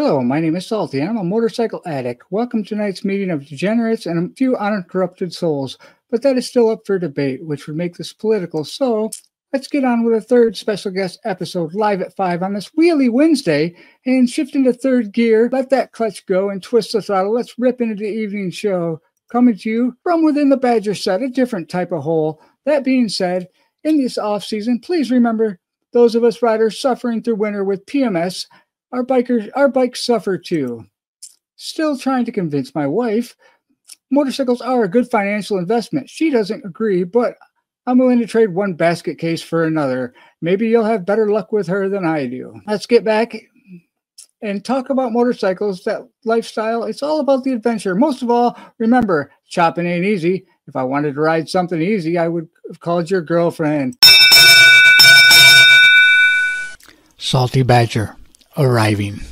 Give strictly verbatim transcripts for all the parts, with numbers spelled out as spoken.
Hello, my name is Salty. I'm a motorcycle addict. Welcome to tonight's meeting of degenerates and a few uninterrupted souls. But that is still up for debate, which would make this political. So let's get on with a third special guest episode live at five on this Wheelie Wednesday and shift into third gear. Let that clutch go and twist the throttle. Let's rip into the evening show. Coming to you from within the Badger set, a different type of hole. That being said, in this off season, please remember those of us riders suffering through winter with P M S. Our bikers, our bikes suffer too. Still trying to convince my wife motorcycles are a good financial investment. She doesn't agree, but I'm willing to trade one basket case for another. Maybe you'll have better luck with her than I do. Let's get back and talk about motorcycles, that lifestyle. It's all about the adventure. Most of all, remember, chopping ain't easy. If I wanted to ride something easy, I would have called your girlfriend. Salty Badger arriving.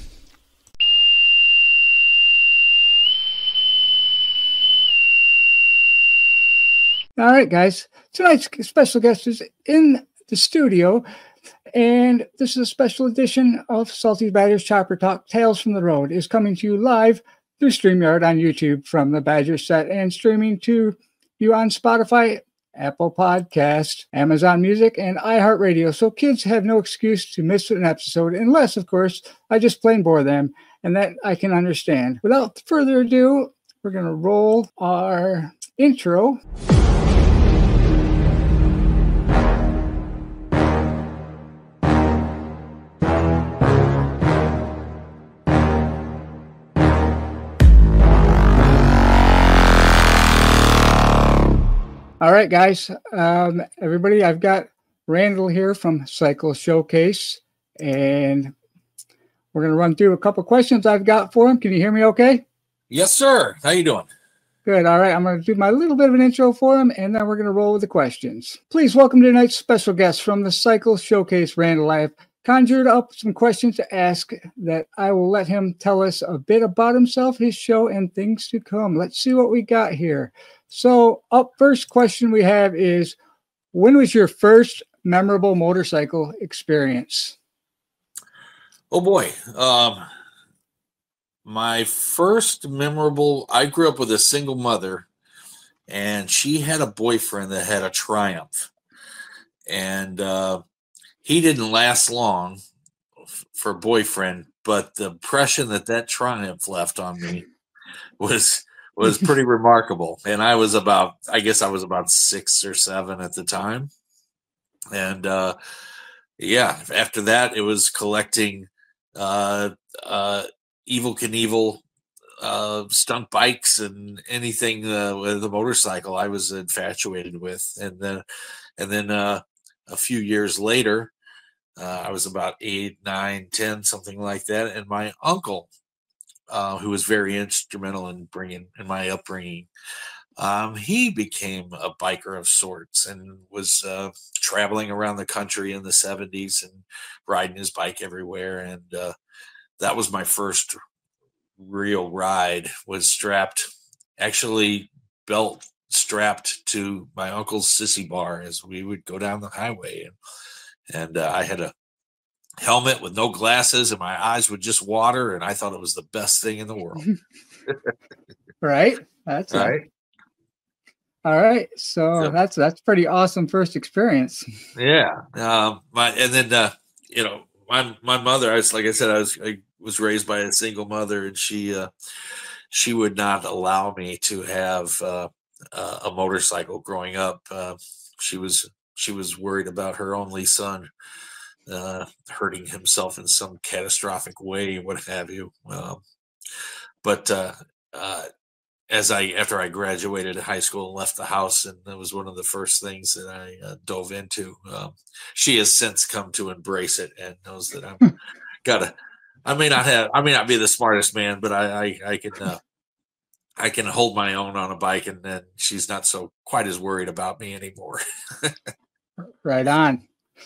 All right, guys. Tonight's special guest is in the studio, and this is a special edition of Salty Badger's Chopper Talk. Tales from the Road is coming to you live through StreamYard on YouTube from the Badger set and streaming to you on Spotify, Apple Podcast, Amazon Music, and iHeartRadio. So kids have no excuse to miss an episode, unless, of course, I just plain bore them, and that I can understand. Without further ado, we're going to roll our intro. All right, guys, um, everybody, I've got Randall here from Cycle Showcase, and we're going to run through a couple questions I've got for him. Can you hear me okay? Yes, sir. How you doing? Good. All right, I'm going to do my little bit of an intro for him, and then we're going to roll with the questions. Please welcome tonight's special guest from the Cycle Showcase, Randall. I have conjured up some questions to ask that I will let him tell us a bit about himself, his show, and things to come. Let's see what we got here. So, up first question we have is, when was your first memorable motorcycle experience? Oh boy. Um, my first memorable, I grew up with a single mother, and she had a boyfriend that had a Triumph. And uh, he didn't last long for boyfriend, but the impression that that Triumph left on me was... was pretty remarkable. And I was about, I guess I was about six or seven at the time. And uh, yeah, after that, it was collecting uh, uh, Evel Knievel uh, stunt bikes and anything uh, with a motorcycle I was infatuated with. And then, and then uh, a few years later, uh, I was about eight, nine, ten, something like that. And my uncle, Uh, who was very instrumental in bringing in my upbringing. Um, he became a biker of sorts and was uh, traveling around the country in the seventies and riding his bike everywhere. And uh, that was my first real ride. Was strapped, actually belt strapped to my uncle's sissy bar as we would go down the highway. And, and uh, I had a helmet with no glasses, and my eyes would just water, and I thought it was the best thing in the world. Right? That's right. A, all right. So, so that's that's pretty awesome first experience. Yeah. Um, my and then uh, you know my my mother. I was like I said, I was I was raised by a single mother, and she uh, she would not allow me to have uh, uh, a motorcycle growing up. Uh, she was she was worried about her only son Uh, hurting himself in some catastrophic way, what have you. Um, but uh, uh, as I, after I graduated high school and left the house, and that was one of the first things that I uh, dove into. Um, she has since come to embrace it and knows that I'm gotta. I may not have, I may not be the smartest man, but I, I, I can, uh, I can hold my own on a bike, and then she's not so quite as worried about me anymore. Right on.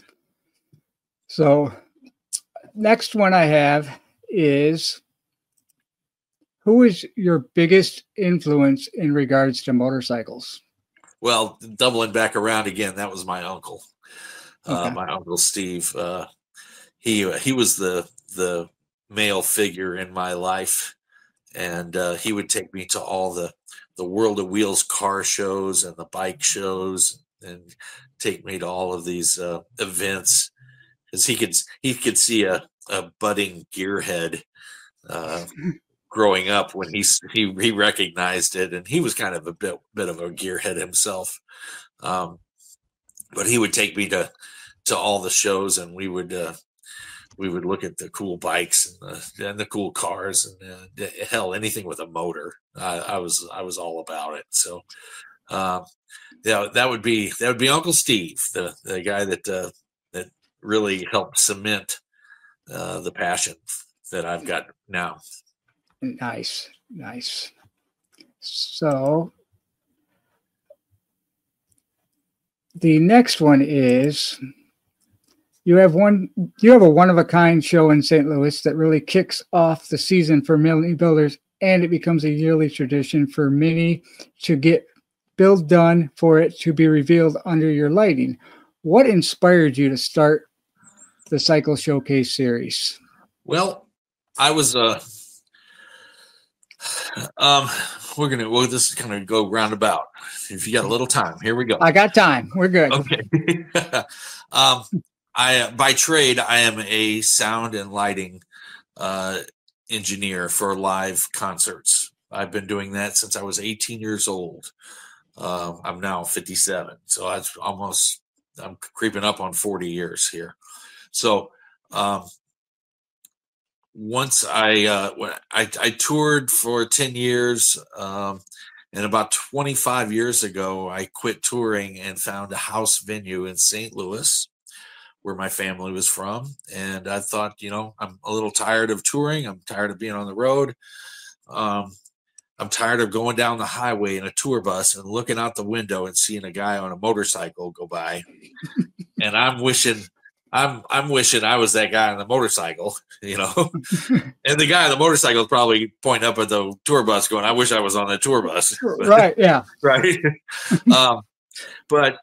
So, next one I have is, who is your biggest influence in regards to motorcycles? Well, doubling back around again, that was my uncle. Okay. Uh, my uncle Steve. Uh, he he was the the male figure in my life. And uh, he would take me to all the, the World of Wheels car shows and the bike shows, and take me to all of these uh, events, because he could he could see a, a budding gearhead uh, growing up when he, he he recognized it, and he was kind of a bit bit of a gearhead himself. Um, but he would take me to to all the shows, and we would uh, we would look at the cool bikes and the, and the cool cars, and uh, hell, anything with a motor. I, I was I was all about it. So, uh, yeah, that would be that would be Uncle Steve, the the guy that uh, that really helped cement uh, the passion that I've got now. Nice, nice. So the next one is, you have one you have a one-of-a-kind show in Saint Louis that really kicks off the season for mini builders, and it becomes a yearly tradition for many to get build done for it to be revealed under your lighting. What inspired you to start the Cycle Showcase series? Well, I was uh um we're gonna well this is gonna go roundabout. If you got a little time, here we go. I got time. We're good. Okay. um I by trade I am a sound and lighting uh engineer for live concerts. I've been doing that since I was eighteen years old. Uh, I'm now fifty-seven, so I almost I'm creeping up on forty years here. So um, once I, uh, when I I toured for ten years, um, and about twenty-five years ago, I quit touring and found a house venue in Saint Louis, where my family was from. And I thought, you know, I'm a little tired of touring. I'm tired of being on the road. Um, I'm tired of going down the highway in a tour bus and looking out the window and seeing a guy on a motorcycle go by. And I'm wishing, I'm, I'm wishing I was that guy on the motorcycle, you know, and the guy on the motorcycle is probably pointing up at the tour bus going, I wish I was on that tour bus. Right. Yeah. Right. um, but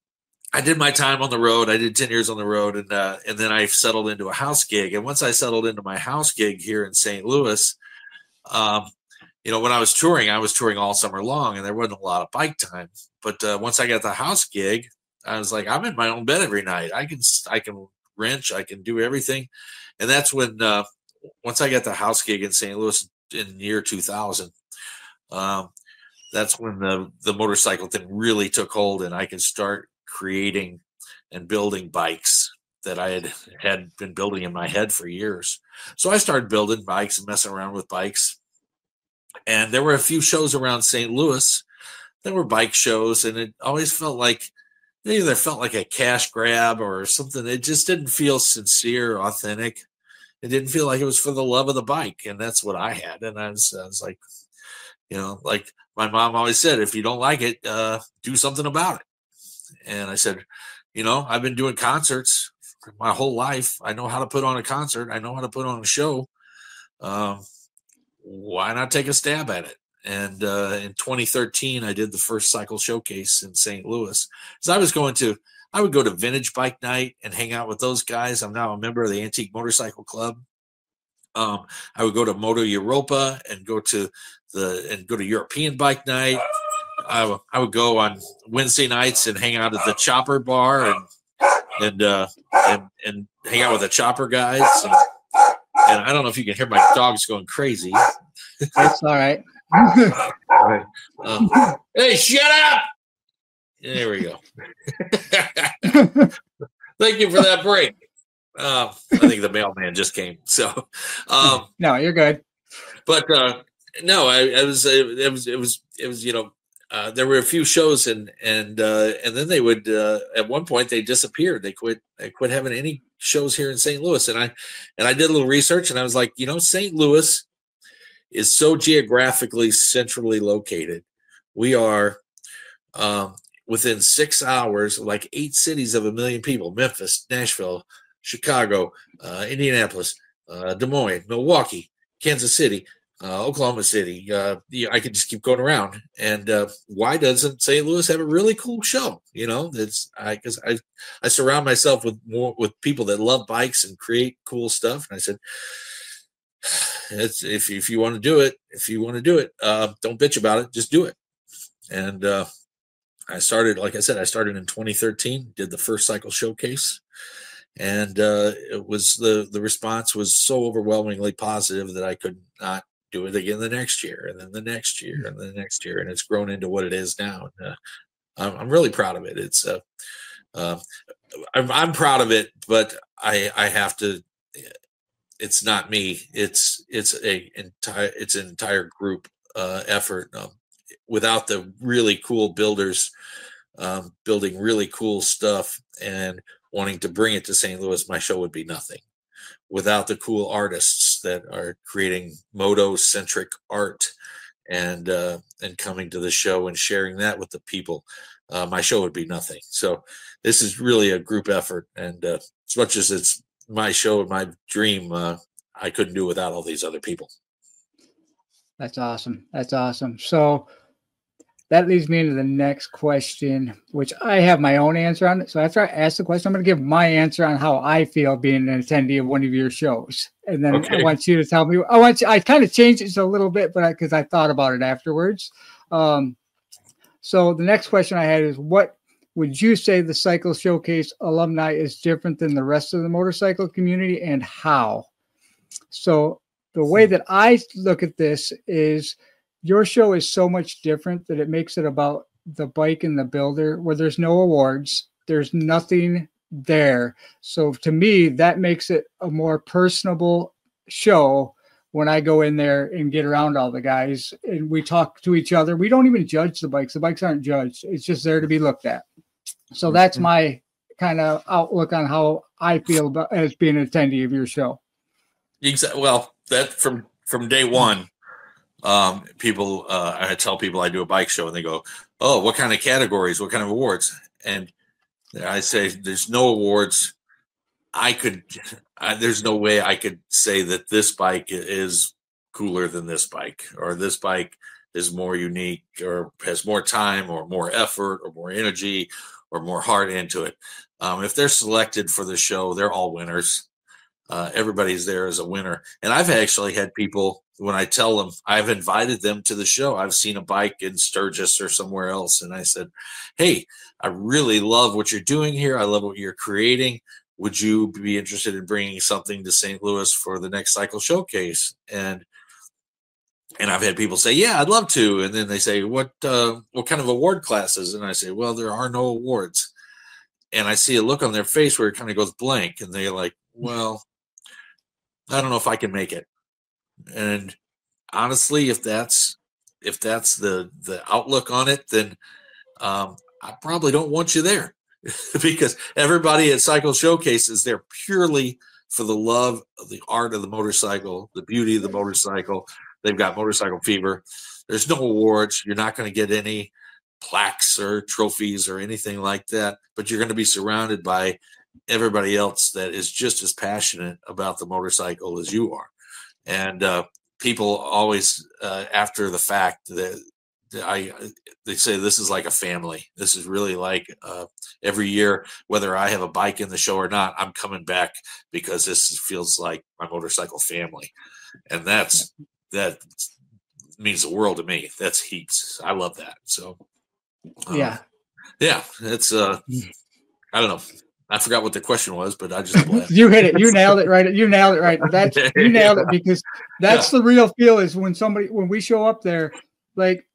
I did my time on the road. I did ten years on the road, and, uh, and then I settled into a house gig. And once I settled into my house gig here in Saint Louis, um, you know, when I was touring, I was touring all summer long, and there wasn't a lot of bike time. But uh, once I got the house gig, I was like, I'm in my own bed every night. I can, I can wrench, I can do everything. And that's when, uh, once I got the house gig in Saint Louis in the year two thousand, um, that's when the, the motorcycle thing really took hold, and I could start creating and building bikes that I had, had been building in my head for years. So I started building bikes and messing around with bikes. And there were a few shows around Saint Louis that were bike shows, and it always felt like they either felt like a cash grab or something. It just didn't feel sincere, authentic. It didn't feel like it was for the love of the bike, and that's what I had. And I was, I was like, you know, like my mom always said, if you don't like it, uh, do something about it. And I said, you know, I've been doing concerts my whole life. I know how to put on a concert. I know how to put on a show. Um, why not take a stab at it? And uh, in twenty thirteen, I did the first Cycle Showcase in Saint Louis. So I was going to, I would go to Vintage Bike Night and hang out with those guys. I'm now a member of the Antique Motorcycle Club. Um, I would go to Moto Europa and go to the and go to European Bike Night. I, w- I would go on Wednesday nights and hang out at the Chopper Bar and and uh, and, and hang out with the Chopper guys. And, and I don't know if you can hear my dogs going crazy. That's all right. All right. Um, hey, shut up! There we go. Thank you for that break. Uh, I think the mailman just came. So, um, no, you're good. But uh, no, I, I was. It was. It was. It was. You know, uh, there were a few shows, and and uh, and then they would. Uh, at one point, they disappeared. They quit. They quit having any shows here in Saint Louis. And I and I did a little research, and I was like, you know, Saint Louis is so geographically centrally located. We are um, within six hours, like eight cities of a million people: Memphis, Nashville, Chicago, uh, Indianapolis, uh, Des Moines, Milwaukee, Kansas City, uh, Oklahoma City. Uh, you know, I could just keep going around. And uh, why doesn't Saint Louis have a really cool show? You know, that's I because I I surround myself with more with people that love bikes and create cool stuff. And I said, it's if if you want to do it, if you want to do it, uh, don't bitch about it. Just do it. And uh, I started, like I said, I started in twenty thirteen. Did the first cycle showcase, and uh, it was the the response was so overwhelmingly positive that I could not do it again the next year, and then the next year, and the next year, and it's grown into what it is now. And, uh, I'm, I'm really proud of it. It's uh, uh, I'm, I'm proud of it, but I I have to. It's not me. It's it's a entire it's an entire group uh, effort. Um, without the really cool builders um, building really cool stuff and wanting to bring it to Saint Louis, my show would be nothing. Without the cool artists that are creating moto-centric art and uh, and coming to the show and sharing that with the people, uh, my show would be nothing. So this is really a group effort, and uh, as much as it's my show and my dream, uh, I couldn't do without all these other people. That's awesome. That's awesome. So that leads me into the next question, which I have my own answer on it. So after I ask the question, I'm going to give my answer on how I feel being an attendee of one of your shows. And then okay. I want you to tell me, I want you, I kind of changed it a little bit, but because I, I thought about it afterwards. Um, so the next question I had is, what would you say the Cycle Showcase alumni is different than the rest of the motorcycle community, and how? So the way that I look at this is, your show is so much different that it makes it about the bike and the builder, where there's no awards, there's nothing there. So to me, that makes it a more personable show when I go in there and get around all the guys and we talk to each other. We don't even judge the bikes. The bikes aren't judged. It's just there to be looked at. So that's my kind of outlook on how I feel about as being an attendee of your show. Exactly. Well, that from, from day one, Um, people, uh, I tell people I do a bike show and they go, "Oh, what kind of categories? What kind of awards?" And I say, "There's no awards. I could, I, there's no way I could say that this bike is cooler than this bike, or this bike is more unique, or has more time, or more effort, or more energy, or more heart into it." Um, if they're selected for the show, they're all winners. Uh, everybody's there as a winner. And I've actually had people, when I tell them, I've invited them to the show. I've seen a bike in Sturgis or somewhere else, and I said, "Hey, I really love what you're doing here. I love what you're creating. Would you be interested in bringing something to Saint Louis for the next Cycle Showcase?" And and I've had people say, "Yeah, I'd love to." And then they say, "What uh, what kind of award classes?" And I say, "Well, there are no awards." And I see a look on their face where it kind of goes blank, and they're like, "Well, I don't know if I can make it." And honestly, if that's if that's the the outlook on it, then um, I probably don't want you there, because everybody at Cycle Showcase is there purely for the love of the art of the motorcycle, the beauty of the motorcycle. They've got motorcycle fever. There's no awards. You're not going to get any plaques or trophies or anything like that, but you're going to be surrounded by everybody else that is just as passionate about the motorcycle as you are. And uh, people always, uh, after the fact, that I they say this is like a family. This is really like uh, every year, whether I have a bike in the show or not, I'm coming back because this feels like my motorcycle family, and that's that means the world to me. That's heaps. I love that. So um, yeah, yeah, it's uh, I don't know. I forgot what the question was, but I just you hit it. You nailed it right. You nailed it right. That's you nailed it, because that's yeah. the real feel is when somebody when we show up there. Like,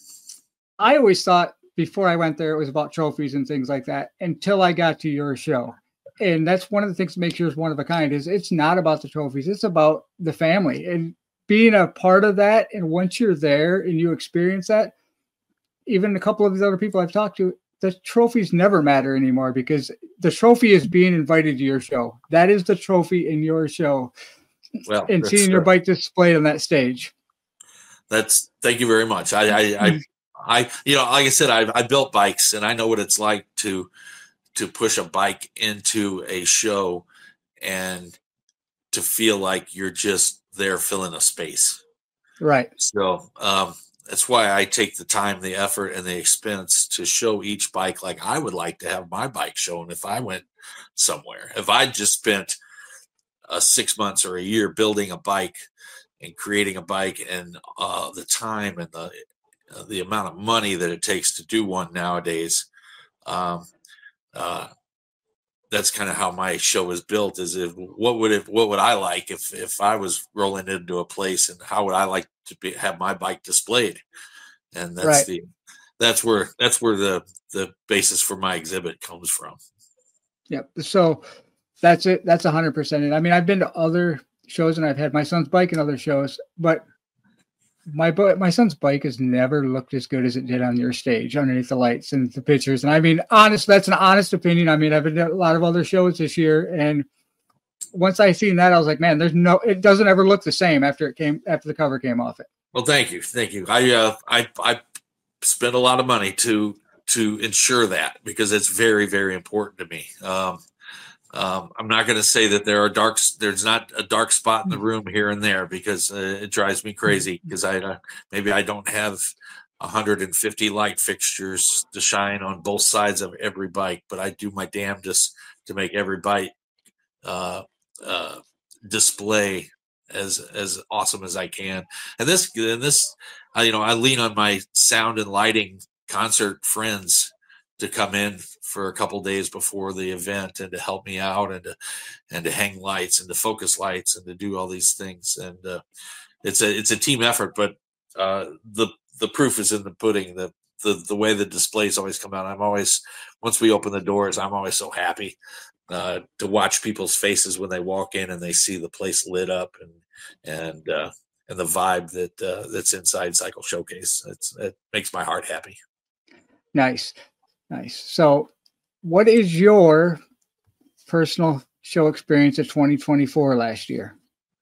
I always thought before I went there it was about trophies and things like that until I got to your show, and that's one of the things that makes yours one of a kind. Is it's not about the trophies. It's about the family and being a part of that. And once you're there and you experience that, even a couple of the other people I've talked to, the trophies never matter anymore, because the trophy is being invited to your show. That is the trophy in your show. Well, and seeing your bike displayed on that stage. That's thank you very much. I, I, I, I you know, like I said, I, I built bikes, and I know what it's like to, to push a bike into a show and to feel like you're just there filling a space. Right. So, um, that's why I take the time, the effort, and the expense to show each bike like I would like to have my bike shown if I went somewhere. If I just spent uh, six months or a year building a bike and creating a bike, and uh, the time and the uh, the amount of money that it takes to do one nowadays. Um, uh, that's kind of how my show is built. Is if what would it what would I like if if I was rolling into a place, and how would I like to be, have my bike displayed? And that's Right. the that's where that's where the the basis for my exhibit comes from. Yep. So that's it. That's a hundred percent it. I mean, I've been to other shows and I've had my son's bike in other shows, but my my son's bike has never looked as good as it did on your stage underneath the lights and the pictures. And I mean, honest, that's an honest opinion. I mean, I've been to a lot of other shows this year, and once I seen that, I was like, man, there's no, it doesn't ever look the same after it came, after the cover came off it. Well, thank you. Thank you. I, uh, I, I spent a lot of money to, to ensure that, because it's very, very important to me. Um, um, I'm not going to say that there are darks. There's not a dark spot in the room here and there, because uh, it drives me crazy, because I, uh, maybe I don't have one hundred fifty light fixtures to shine on both sides of every bike, but I do my damnedest to make every bike, uh, uh, display as as awesome as I can. And this and this uh, you know, I lean on my sound and lighting concert friends to come in for a couple days before the event, and to help me out, and to and to hang lights and to focus lights and to do all these things. And uh, it's a it's a team effort, but uh, the the proof is in the pudding. The the the way the displays always come out, I'm always, once we open the doors, I'm always so happy Uh, to watch people's faces when they walk in and they see the place lit up, and and uh, and the vibe that uh, that's inside Cycle Showcase. It's, it makes my heart happy. Nice, nice. So, what is your personal show experience of twenty twenty-four last year?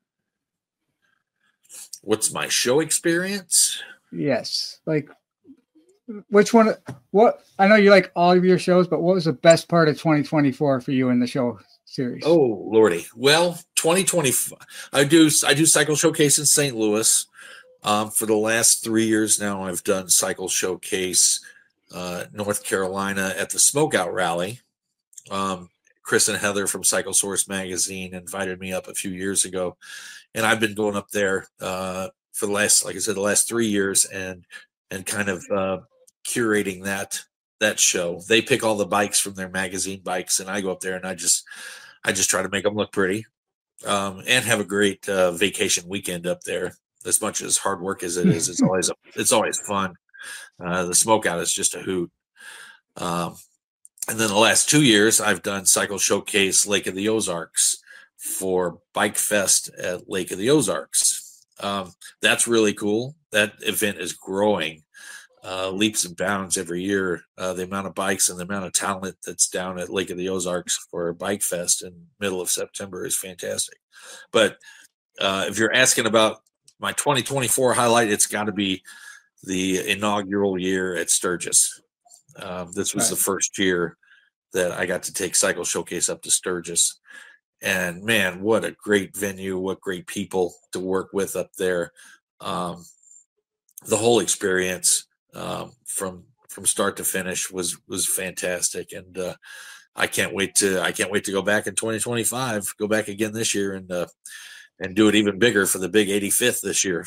What's my show experience? Yes, like which one? What, I know you like all of your shows, but what was the best part of twenty twenty-four for you in the show series? Oh Lordy! Well, twenty twenty, I do I do Cycle Showcase in Saint Louis. Um, for the last three years now, I've done Cycle Showcase uh, North Carolina at the Smokeout Rally. Um, Chris and Heather from Cycle Source Magazine invited me up a few years ago, and I've been going up there uh, for the last, like I said, the last three years, and and kind of uh, curating that that show. They pick all the bikes from their magazine bikes, and I go up there and I just I just try to make them look pretty, um, and have a great uh, vacation weekend up there. As much as hard work as it is, it's always a, it's always fun. Uh, the Smokeout is just a hoot. Um, and then the last two years, I've done Cycle Showcase Lake of the Ozarks for Bike Fest at Lake of the Ozarks. Um, that's really cool. That event is growing uh, leaps and bounds every year. Uh, the amount of bikes and the amount of talent that's down at Lake of the Ozarks for Bike Fest in middle of September is fantastic. But uh, if you're asking about my twenty twenty-four highlight, it's got to be the inaugural year at Sturgis. Um, this was right. the first year that I got to take Cycle Showcase up to Sturgis. And man, what a great venue, what great people to work with up there. Um, the whole experience um, from from start to finish was was fantastic. And uh, I can't wait to I can't wait to go back in twenty twenty-five, go back again this year, and uh, and do it even bigger for the big eighty-fifth this year.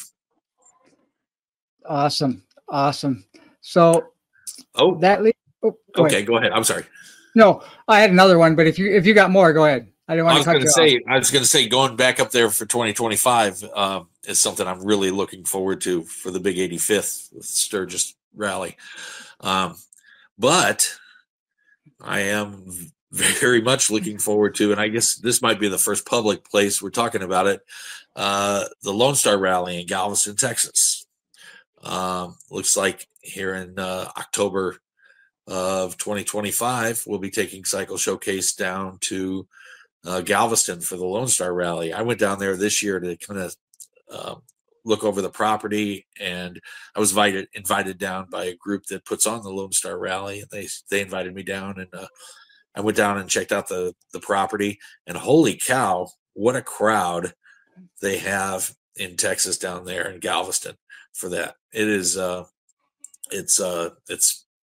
Awesome. Awesome. So, oh, that, le- oh, go okay, ahead. go ahead. I'm sorry. No, I had another one, but if you, if you got more, go ahead. I didn't want I was to cut going to you say, off. I was going to say going back up there for twenty twenty-five um, is something I'm really looking forward to for the big eighty-fifth Sturgis rally. Um, but I am very much looking forward to, and I guess this might be the first public place we're talking about it, uh, the Lone Star Rally in Galveston, Texas. Um, looks like here in uh, October of twenty twenty-five, we'll be taking Cycle Showcase down to uh, Galveston for the Lone Star Rally. I went down there this year to kind of uh, look over the property, and I was invited invited down by a group that puts on the Lone Star Rally, and they they invited me down, and uh, I went down and checked out the the property, and holy cow, what a crowd they have in Texas down there in Galveston for that. It is uh it's uh it's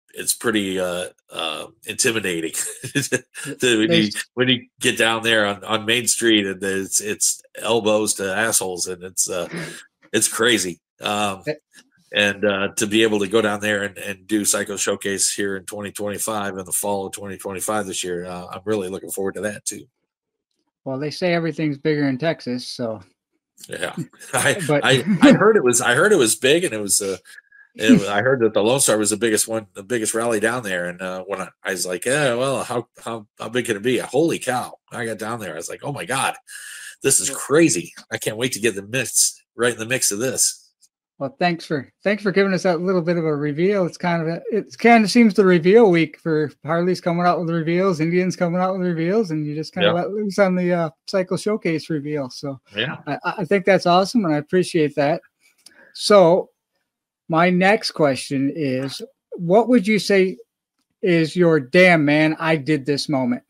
it's pretty uh, uh, intimidating when you when you get down there on, on Main Street, and it's it's elbows to assholes, and it's uh, it's crazy. Um, and uh, to be able to go down there and, and do Cycle Showcase here in twenty twenty-five, in the fall of twenty twenty-five this year, uh, I'm really looking forward to that too. Well, they say everything's bigger in Texas, so yeah. I but I, I heard it was I heard it was big, and it was uh, it, I heard that the Lone Star was the biggest one, the biggest rally down there. And uh, when I, I was like, yeah, well, how how how big can it be? Holy cow! When I got down there, I was like, oh my god, this is crazy! I can't wait to get the mix right in the mix of this. Well, thanks for thanks for giving us that little bit of a reveal. It's kind of a, it kind of seems the reveal week for Harley's coming out with reveals, Indians coming out with reveals, and you just kind of Yeah. let loose on the uh, Cycle Showcase reveal. So Yeah, I, I think that's awesome, and I appreciate that. So my next question is, what would you say is your damn man, I did this moment?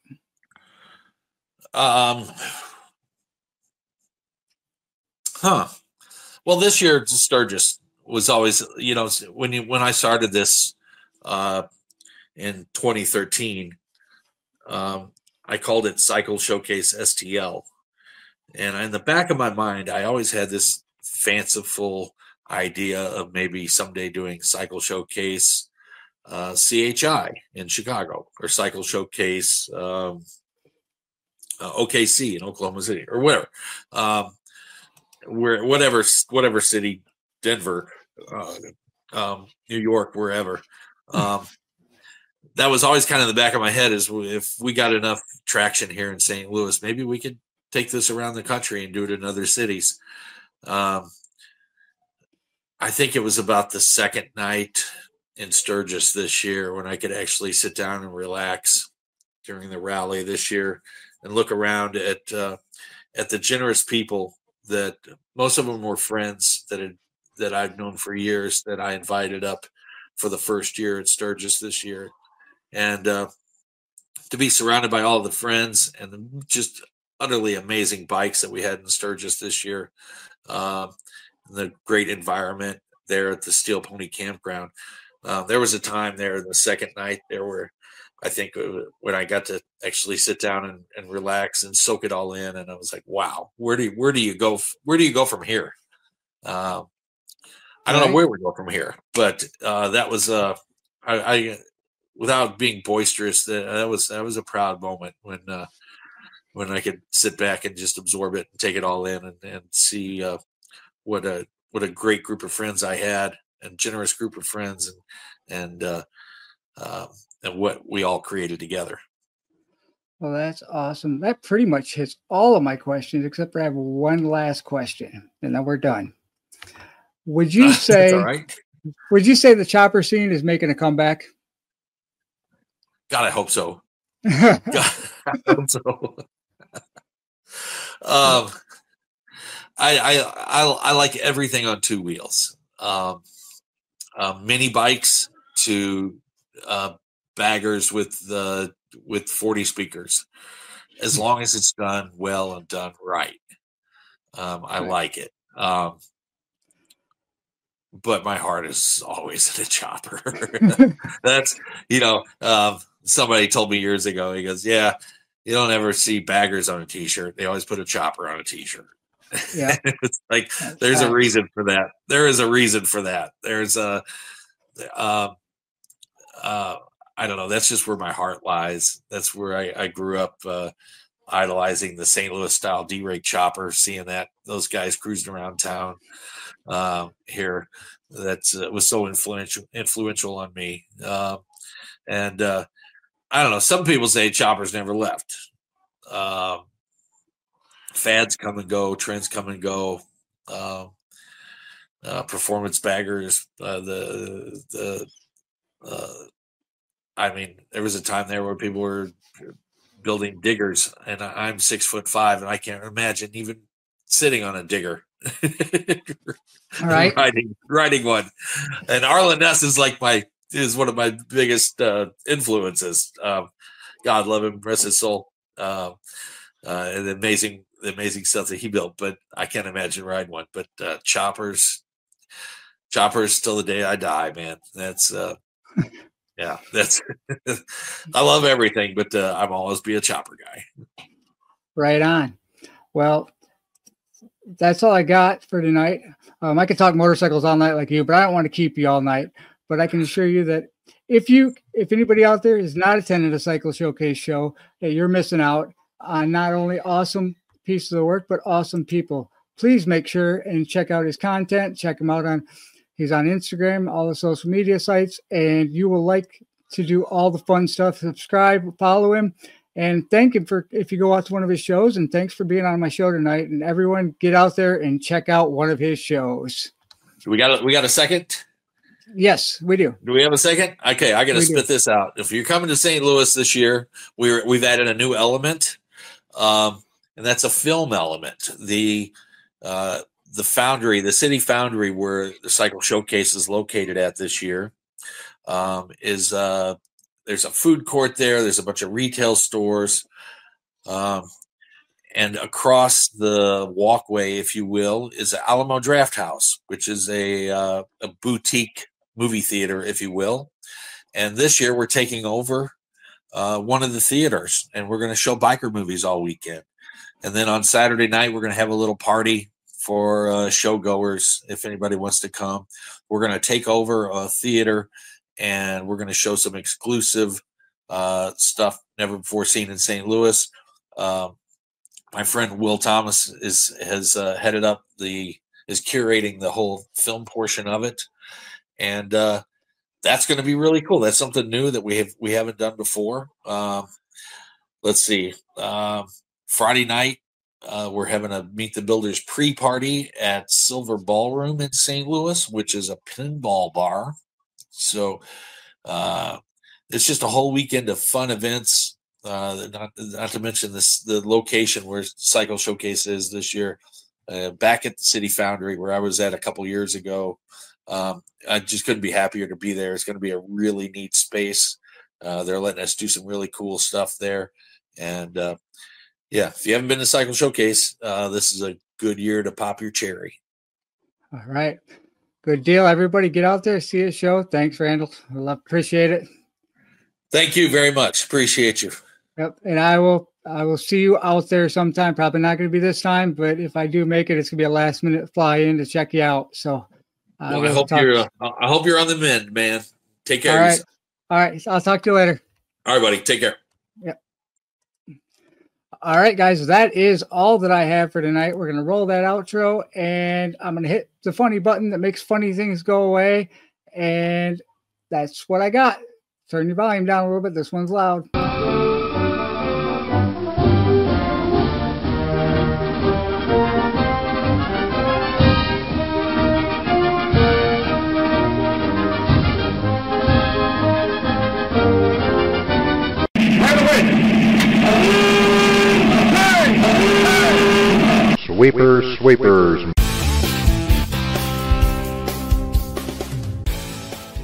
Um. Huh. Well, this year Sturgis was always, you know, when you when I started this uh, in twenty thirteen, um, I called it Cycle Showcase S T L, and in the back of my mind, I always had this fanciful idea of maybe someday doing Cycle Showcase uh, C H I in Chicago, or Cycle Showcase um, uh, O K C in Oklahoma City, or whatever. Um, where whatever whatever city, Denver, uh, um, New York, wherever. Um, that was always kind of in the back of my head, is if we got enough traction here in Saint Louis, maybe we could take this around the country and do it in other cities. Um, I think it was about the second night in Sturgis this year when I could actually sit down and relax during the rally this year and look around at uh, at the generous people that most of them were friends that had, that I've known for years, that I invited up for the first year at Sturgis this year. And uh, to be surrounded by all of the friends and the just utterly amazing bikes that we had in Sturgis this year, uh, the great environment there at the Steel Pony Campground. Uh, there was a time there the second night there where I think when I got to actually sit down and, and relax and soak it all in, and I was like, "Wow, where do you, where do you go? Where do you go from here?" Uh, I don't Right. know where we go from here, but uh, that was uh, I, I, without being boisterous, that, that was that was a proud moment when uh, when I could sit back and just absorb it and take it all in, and, and see uh, what a what a great group of friends I had, and generous group of friends, and and uh, uh, and what we all created together. Well, that's awesome. That pretty much hits all of my questions, except for I have one last question, and then we're done. Would you say? all right. Would you say the chopper scene is making a comeback? God, I hope so. God, I hope so. um, I, I I I like everything on two wheels. Um, uh, mini bikes to uh, baggers with the with forty speakers, as long as it's done well and done right. Um, I Right. like it. Um, but my heart is always in a chopper. That's, you know, um, somebody told me years ago, he goes, yeah, you don't ever see baggers on a t-shirt. They always put a chopper on a t-shirt. Yeah. It's like, That's there's a facts. reason for that. There is a reason for that. There's a, uh, uh, I don't know. That's just where my heart lies. That's where I, I grew up, uh, idolizing the Saint Louis style D-rake chopper, seeing that those guys cruising around town uh, here. That's uh, was so influential influential on me. Uh, and uh, I don't know. Some people say choppers never left. Uh, fads come and go, trends come and go. Uh, uh, performance baggers, uh, the the. Uh, I mean, there was a time there where people were building diggers, and I'm six foot five, and I can't imagine even sitting on a digger. All right. riding riding one. And Arlen Ness is like my is one of my biggest uh, influences. Um, God love him, rest his soul. Uh, uh, and the amazing the amazing stuff that he built. But I can't imagine riding one. But uh, choppers, choppers till the day I die, man. That's uh, Yeah, that's. I love everything, but uh, I'm always be a chopper guy. Right on. Well, that's all I got for tonight. Um, I could talk motorcycles all night like you, but I don't want to keep you all night. But I can assure you that if you, if anybody out there is not attending a Cycle Showcase show, that you're missing out on not only awesome pieces of work, but awesome people. Please make sure and check out his content. Check him out on, he's on Instagram, all the social media sites, and you will like to do all the fun stuff. Subscribe, follow him, and thank him for if you go out to one of his shows. And thanks for being on my show tonight. And everyone, get out there and check out one of his shows. We got a, we got a second. Yes, we do. Do we have a second? Okay, I got to We spit do. this out. If you're coming to Saint Louis this year, we're we've added a new element, um, and that's a film element. The uh, the foundry, the city foundry, where the Cycle Showcase is located at this year, um, is uh, there's a food court there. There's a bunch of retail stores, um, and across the walkway, if you will, is the Alamo Draft House, which is a uh, a boutique movie theater, if you will. And this year we're taking over uh, one of the theaters, and we're going to show biker movies all weekend. And then on Saturday night, we're going to have a little party for uh, show goers. If anybody wants to come, we're going to take over a theater, and we're going to show some exclusive uh, stuff never before seen in Saint Louis. Um, my friend Will Thomas is has uh, headed up the is curating the whole film portion of it. And uh, that's going to be really cool. That's something new that we have we haven't done before. Um, let's see. Um, Friday night, uh, we're having a Meet the Builders pre-party at Silver Ballroom in Saint Louis, which is a pinball bar. So uh, it's just a whole weekend of fun events. Uh, not, not to mention this the location where Cycle Showcase is this year, uh, back at the City Foundry where I was at a couple years ago. Um, I just couldn't be happier to be there. It's going to be a really neat space. Uh, they're letting us do some really cool stuff there. And uh, yeah, if you haven't been to Cycle Showcase, uh, this is a good year to pop your cherry. All right. Good deal. Everybody get out there, see a show. Thanks, Randall. I love, appreciate it. Thank you very much. Appreciate you. Yep. And I will, I will see you out there sometime. Probably not going to be this time, but if I do make it, it's going to be a last minute fly in to check you out. So I, well, I hope talk. you're. Uh, I hope you're on the mend, man. Take care. All of right. yourself. All right. I'll talk to you later. All right, buddy. Take care. Yep. All right, guys. That is all that I have for tonight. We're going to roll that outro, and I'm going to hit the funny button that makes funny things go away. And that's what I got. Turn your volume down a little bit. This one's loud. Sweepers, sweepers.